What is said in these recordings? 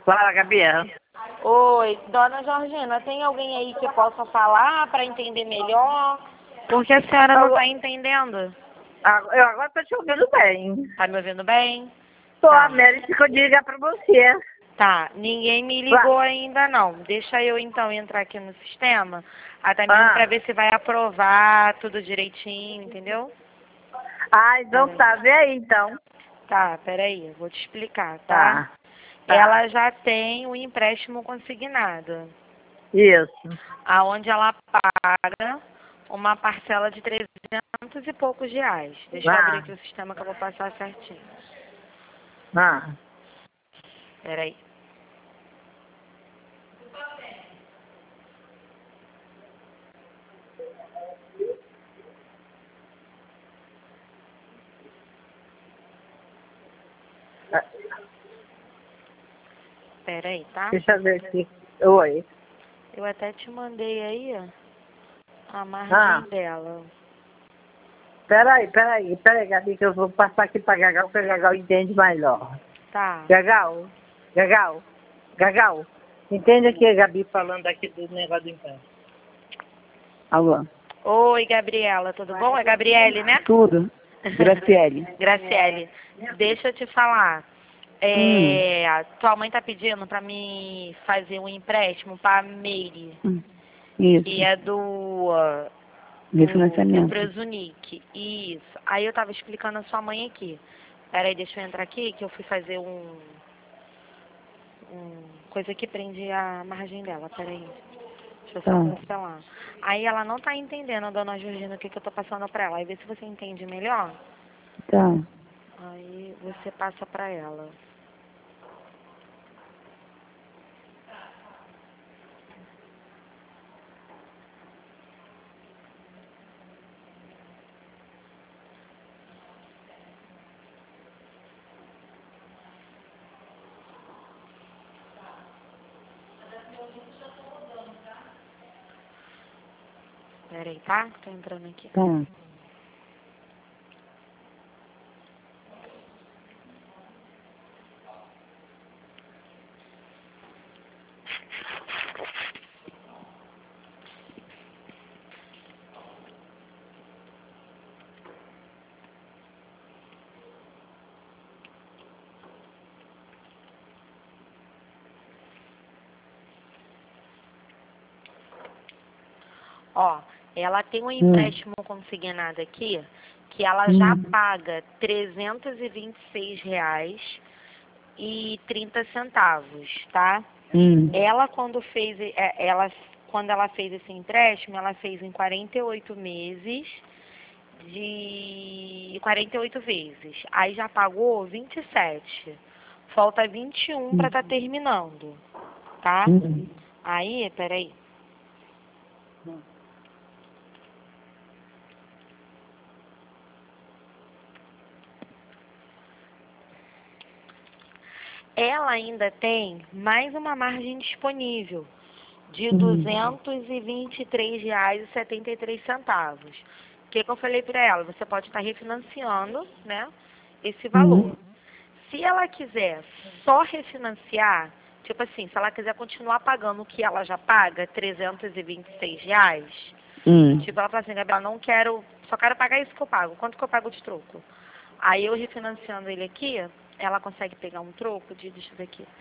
Fala, Gabi. Oi, dona Georgina, tem alguém aí que possa falar para entender melhor? Porque a senhora não está entendendo. Eu agora tô te ouvindo bem. Tá me ouvindo bem? Tô, Tá. a Mary ficou de ligar pra você. Tá, ninguém me ligou ainda não. Deixa eu então entrar aqui no sistema, até mesmo para ver se vai aprovar tudo direitinho, entendeu? Ah, então tá, vê aí então. Tá, peraí, eu vou te explicar, tá? Tá. Ela já tem o empréstimo consignado, Isso. aonde ela paga uma parcela de 300 e poucos reais. Deixa eu abrir aqui o sistema que eu vou passar certinho. Peraí. Peraí, tá? Deixa eu ver aqui. Oi. Eu até te mandei aí, ó, a margem dela. Peraí, Gabi, que eu vou passar aqui pra Gagal, porque a Gagal entende melhor. Tá. Gagal. Entende aqui a Gabi falando aqui do negócio do empréstimo. Alô? Oi, Gabriela, tudo bom? É Gabriele, né? Tudo. Graciele. Graciele, deixa eu te falar. Tua mãe tá pedindo pra me fazer um empréstimo pra Meire, Isso. que é do Refinanciamento. Presunic. Isso. Aí eu tava explicando a sua mãe aqui. Peraí, deixa eu entrar aqui, que eu fui fazer coisa que prende a margem dela. Peraí. Deixa eu só cancelar. Aí ela não tá entendendo, dona Georgina, o que eu tô passando pra ela. Aí vê se você entende melhor. Tá. Aí você passa pra ela. Peraí, tá? Tô entrando aqui. Tá. Ó, ela tem um empréstimo consignado aqui, que ela já paga R$ 326,30, tá? Ela quando ela fez esse empréstimo, ela fez em 48 meses de 48 vezes. Aí já pagou 27. Falta 21 para estar terminando, tá? Aí, peraí. Ela ainda tem mais uma margem disponível de R$ 223,73. O que eu falei para ela? Você pode estar refinanciando, né, esse valor. Se ela quiser só refinanciar, tipo assim, se ela quiser continuar pagando o que ela já paga, R$ 326, tipo, ela fala assim, Gabriela, não quero, só quero pagar isso que eu pago. Quanto que eu pago de troco? Aí eu refinanciando ele aqui, ela consegue pegar um troco de, deixa eu ver aqui,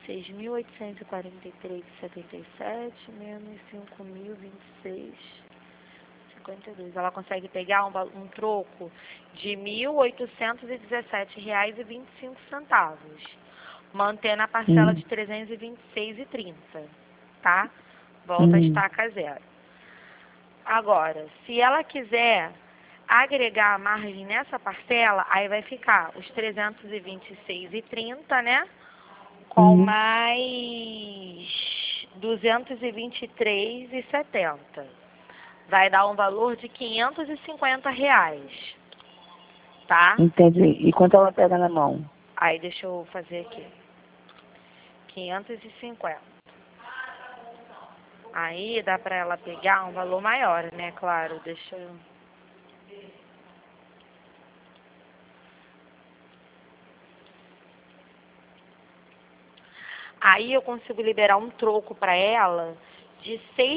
6.843,77 menos 5.026,52. Ela consegue pegar um troco de R$ 1.817,25, mantendo a parcela de R$ 326,30, tá? Volta a estaca zero. Agora, se ela quiser agregar a margem nessa parcela, aí vai ficar os 326,30, né? Com mais 223,70. Vai dar um valor de R$ 550, tá? Entendi. E quanto ela pega na mão? Aí deixa eu fazer aqui. 550. Aí dá pra ela pegar um valor maior, né? Claro, deixa eu... Aí eu consigo liberar um troco para ela de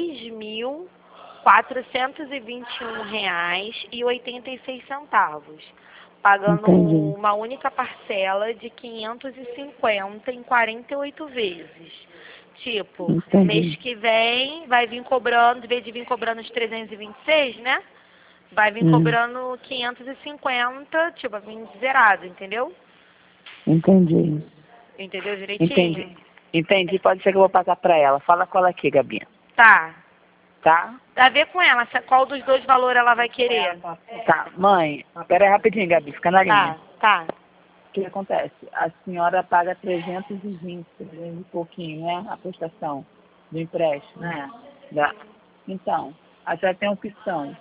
R$ 6.421,86, pagando Entendi. uma única parcela de 550 em 48 vezes. Tipo, mês Entendi. que vem vai vir cobrando, em vez de vir cobrando os 326, né? Vai vir Hum, cobrando 550, tipo, vai vir zerado, entendeu? entendi. Entendeu Entendi. direitinho? Entendi. Pode ser que eu vou passar para ela. Fala com ela aqui, Gabi. Tá. Tá? Dá a ver com ela, qual dos dois valores ela vai querer. Tá. Mãe, espera aí rapidinho, Gabi. Fica na linha. Tá, tá. O que acontece? A senhora paga 320, 300 e pouquinho, né? A prestação do empréstimo. Da... Então, a senhora tem a opção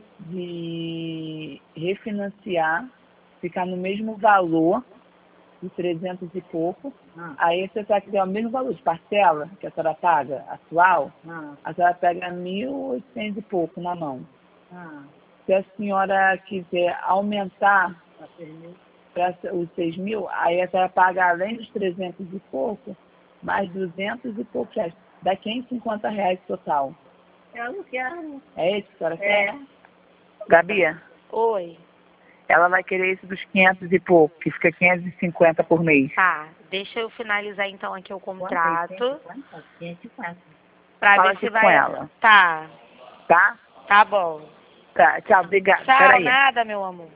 de refinanciar, ficar no mesmo valor de 300 e pouco. Aí, se a senhora quiser o mesmo valor de parcela que a senhora paga atual, a senhora pega 1.800 e pouco na mão. Se a senhora quiser aumentar para os 6.000, aí a senhora paga além dos 300 e pouco, mais 200 e poucos reais. Dá R$ 550 total. Eu não quero. É isso que a senhora quer? Gabi, Oi. ela vai querer esse dos 500 e pouco, que fica 550 por mês. Tá, deixa eu finalizar então aqui o contrato. 550. Pra Fala ver se aqui com vai. ela, Tá, tá? tá bom. Tá, tchau, obrigada. Tchau, Peraí. nada, meu amor.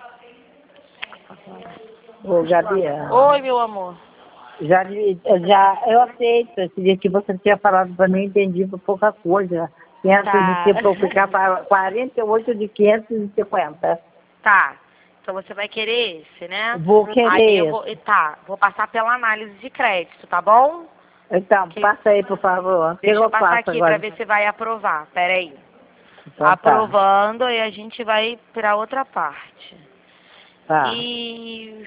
Ô, Gabi, Oi, meu amor. eu aceito. Esse dia que você tinha falado para mim, entendi por pouca coisa. 500 de Tá. ter para ficar para 48 de 550. Tá. Então você vai querer esse, né? Vou Aí eu querer. vou. Tá, vou passar pela análise de crédito, tá bom? Então, Que- passa aí, por favor. O que Deixa eu eu passar faço aqui pra agora? ver se vai aprovar. Pera aí. Então tá. Aprovando e a gente vai pra outra parte. Tá. E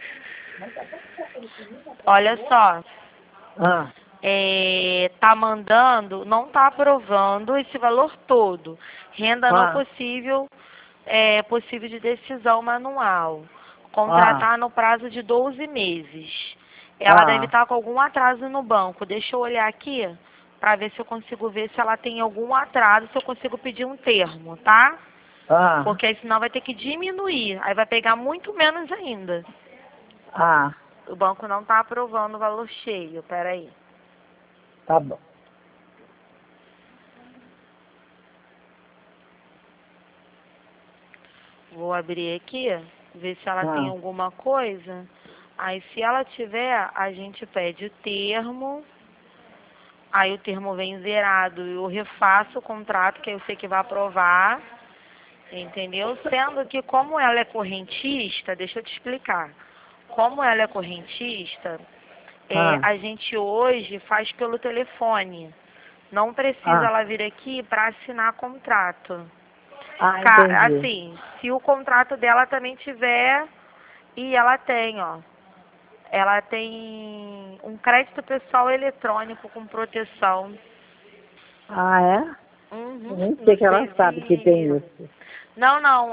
olha só, Ah, tá mandando, não tá aprovando esse valor todo. Renda não ah, possível, possível de decisão manual. ah, Contratar no prazo de 12 meses. Ela deve ah, estar com algum atraso no banco. Deixa eu olhar aqui para ver se eu consigo ver se ela tem algum atraso, se eu consigo pedir um termo, tá? ah, Porque aí senão vai ter que diminuir. Aí vai pegar muito menos ainda. ah, O banco não está aprovando o valor cheio. Peraí. tá bom. Vou abrir aqui, ver se ela tem Ah, alguma coisa. Aí se ela tiver, a gente pede o termo. Aí o termo vem zerado. Eu refaço o contrato, que eu sei que vai aprovar. Entendeu? Sendo que como ela é correntista, deixa eu te explicar. Como ela é correntista, ah, a gente hoje faz pelo telefone. Não precisa ah, ela vir aqui para assinar contrato. entendi. Assim, se o contrato dela também tiver, e ela tem, ó. Ela tem um crédito pessoal eletrônico com proteção. Ah, é? Eu Uhum, nem sei não que ela sei sabe que tem se. isso. Não, não,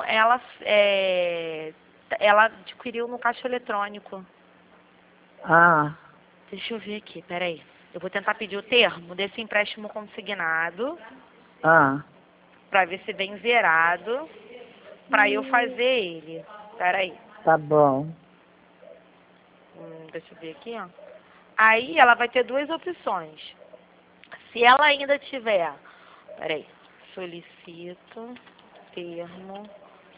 ela adquiriu no caixa eletrônico. Ah, Deixa eu ver aqui, peraí. Eu vou tentar pedir o termo desse empréstimo consignado, ah, pra ver se vem zerado, pra eu fazer ele. Peraí. tá bom. Deixa eu ver aqui, ó. Aí ela vai ter duas opções. Se ela ainda tiver, peraí, solicito termo,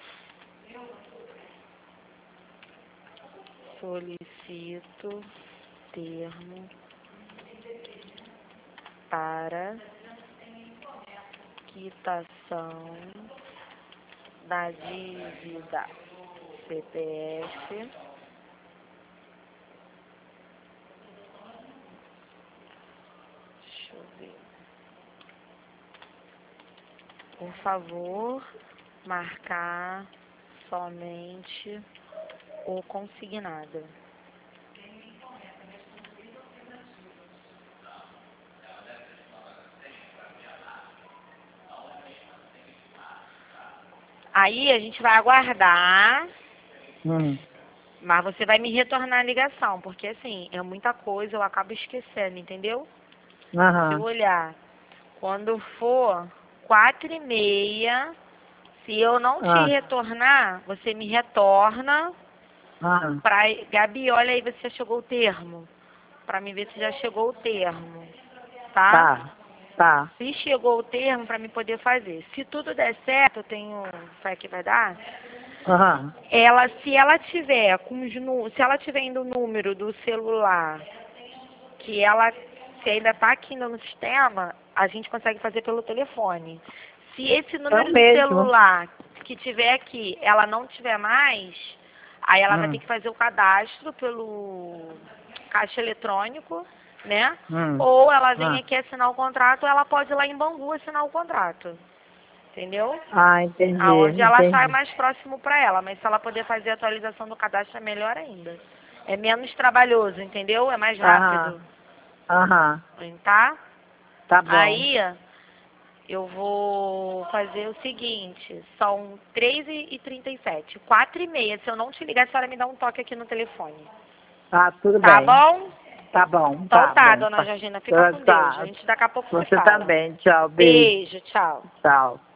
solicito termo para quitação da dívida CPF. Deixa eu ver. Por favor, marcar somente o consignado. Aí a gente vai aguardar. Hum. Mas você vai me retornar a ligação, porque assim, é muita coisa, eu acabo esquecendo, entendeu? Se eu olhar, quando for 4h30, se eu não te retornar, você me retorna pra... Gabi, olha aí, você já chegou o termo. Pra me ver se já chegou o termo, tá? Tá. Se chegou o termo, pra me poder fazer. Se tudo der certo, eu tenho fé que vai dar. Ela, se ela tiver se ela tiver indo o número do celular, que ela, se ainda tá aqui no sistema, a gente consegue fazer pelo telefone. Se esse número do celular que tiver aqui, ela não tiver mais, aí ela vai ter que fazer o cadastro pelo caixa eletrônico, né? Ou ela vem aqui assinar o contrato, ou ela pode ir lá em Bangu assinar o contrato. Entendeu? Entendi. Aonde ela achar mais próximo para ela. Mas se ela puder fazer a atualização do cadastro, é melhor ainda. É menos trabalhoso, entendeu? É mais rápido. Tá? Tá bom. Aí, eu vou fazer o seguinte. São 3h37. 4h30. Se eu não te ligar, a senhora me dá um toque aqui no telefone. Tudo bem. Tá bom? Tá bom. Então tá, bom. dona Georgina. Fica com Deus. A gente daqui a pouco se Você fala. também. Tchau. Beijo. Tchau. Tchau.